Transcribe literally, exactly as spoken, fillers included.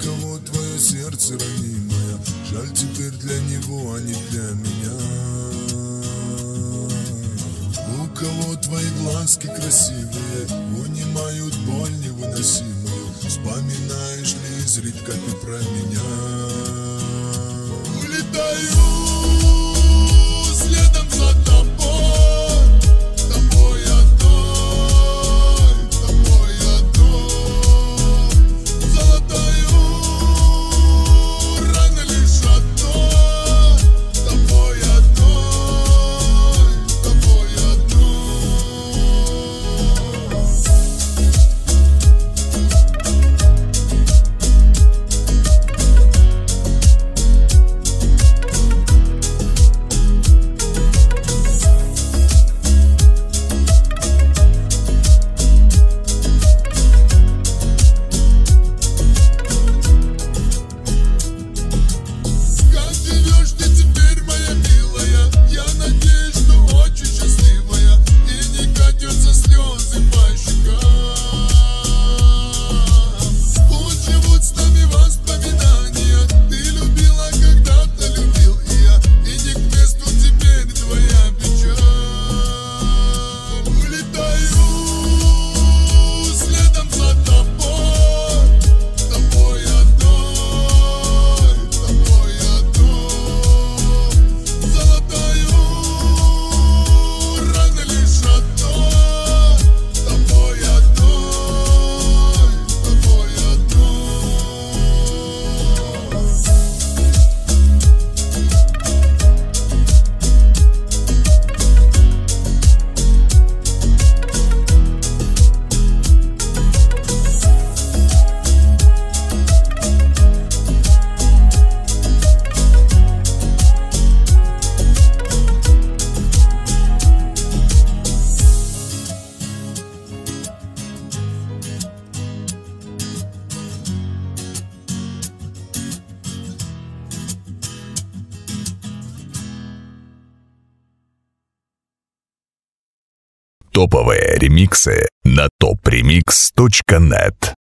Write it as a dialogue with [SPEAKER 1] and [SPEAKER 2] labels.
[SPEAKER 1] кого твое сердце ранимое, жаль теперь для него, а не для меня. У кого твои глазки красивые унимают боль невыносимую, вспоминаешь ли изредка ты про меня? Улетаю следом за тобой, тобой одной, тобой одной. Золотою рано лишь одной, тобой одной, тобой одной.
[SPEAKER 2] Топовые ремиксы на топ ремикс точка нет.